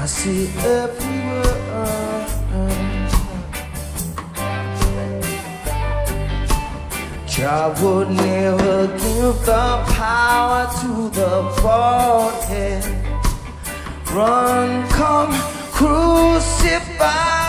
I see every word. God would never give the power to the bald head. Run, come, crucify.